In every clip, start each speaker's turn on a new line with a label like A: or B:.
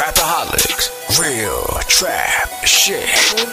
A: Trapaholics, real trap shit.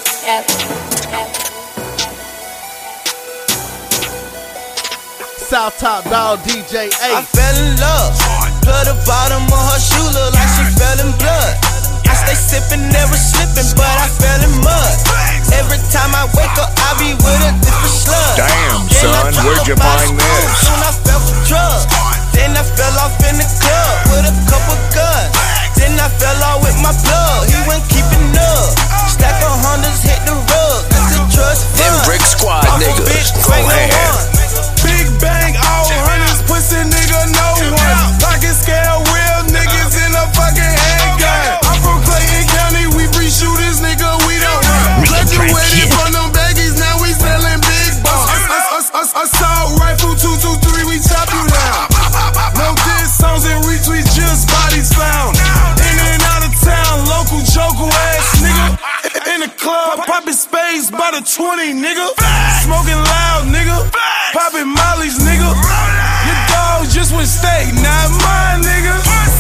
B: South Top Dog DJ A.
C: I fell in love. Blood the bottom of her shoe look like she fell in blood. I stay sipping, never slipping, but I fell in mud. Every time I wake up, I be with a different slug.
A: Damn, son, where'd you find this?
C: Soon I fell for drugs. Then I fell off in the club with a couple guns. Then I fell off with my plug. He wasn't keeping up. Stack of Hondas hit the rug. That's the trust fund.
A: Them Brick Squad niggas, go ahead.
D: Big bang, all hundreds, pussy nigga, no one. Pocket scale, real niggas in a fucking handgun. I'm from Clayton County, we free shooters, nigga, we don't run. Graduated from them baggies, now we selling big bombs. Assault rifle 223, we chop you down. No diss songs and retweets, just bodies found. In and out of town, local joker ass nigga. In the club, popping spades by the 20, nigga. Smoking loud, nigga. Popping mollies, nigga. Your dog just went steak, not mine, nigga.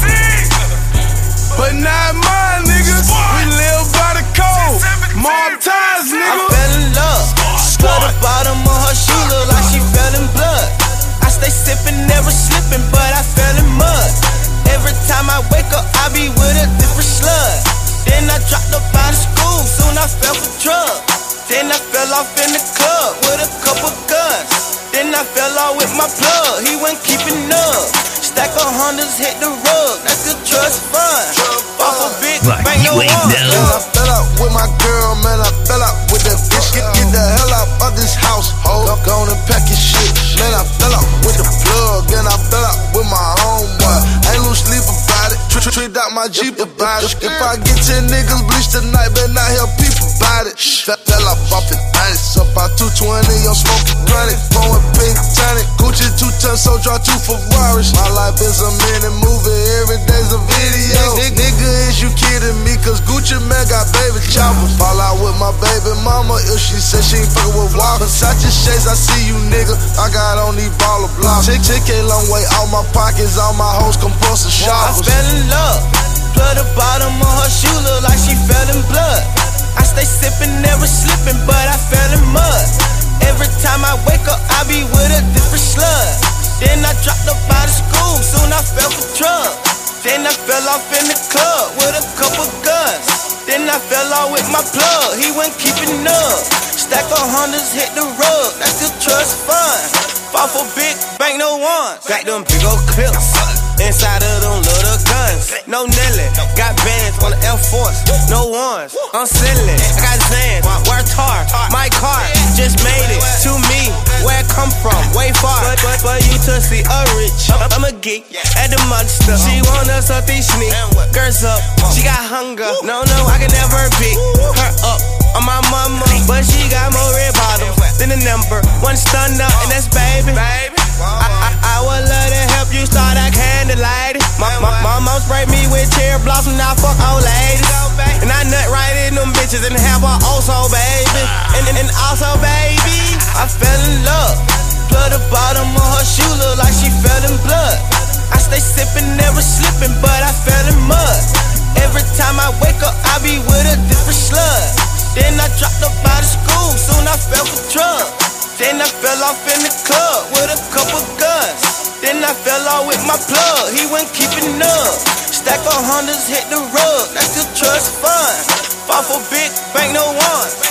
D: But not mine, niggas. We live by the code. Mob ties, nigga.
C: I fell in love. Blood the bottom of her shoe look like she fell in blood. I stay sipping, never slipping, but I fell in mud. Every time I wake up, I be with a different slug. Then I dropped up out of school, soon I fell for drugs. Then I fell off in the club with a couple guns. Then I fell off with my plug, he wasn't keeping up. Stack of Hondas hit the rug, that's the trust fund. Off a big bank, no one.
D: Man, I fell out with my girl, man, I fell out with that bitch. Get the hell out of this household, go on and pack your shit. Man, I fell out with the plug, and I fell out with my homeboy. Ain't lose sleep about it, treat out my Jeep about it. If I get 10 niggas bleached tonight, better not help people about it. Fell off it, 90, up by 220, I'm smoking chronic, pouring pink tonic. Gucci 2 tons, so draw 2 Ferraris. My life is a minute movie, every day's a video. Nigga, is you kidding me? Cause Gucci man got baby choppers. Fall out with my baby mama if she said she ain't fucking with Walker. Versace shades, I see you nigga, I got on these baller blocks. Chick a long way out my pockets, all my hoes compulsive shoppers.
C: I fell in love. Blood the bottom of her shoe look like she fell in blood. I stay sipping, never slipping, but I fell in mud. Every time I wake up, I be with a different slug. Then I dropped up out of school, soon I fell for drugs. Then I fell off in the club with a couple guns. Then I fell off with my plug, he wasn't keeping up. Stack of Hondas hit the rug, that's the trust fund. Fall for big bank, no one. Got them big old clips inside of them little guns. No Nelly, got bands on the Air Force, no ones. I'm selling, I got Zans, worked hard. My car just made it to me. Where it come from, way far. But for you to see a rich, I'm a geek at the monster. She want us something sneak, girls up, she got hunger. No, I can never pick her up on my mama, but she got more red bottoms than the number one stunner, and that's baby. I would love to help you start that candlelight. My mom sprayed me with cherry blossom, now fuck old ladies. And I nut right in them bitches and have her also baby. And also baby, I fell in love. Blood the bottom of her shoe look like she fell in blood. I stay sipping, never slipping, but I fell in mud. Every time I wake up, I be with a different slug. Then I dropped up out of school, soon I fell for drugs. Then I fell off in the club with a couple guns. Then I fell off with my plug, he wasn't keeping up. Stack of Hondas hit the rug, that's the trust fund. Fall for big bank, no one.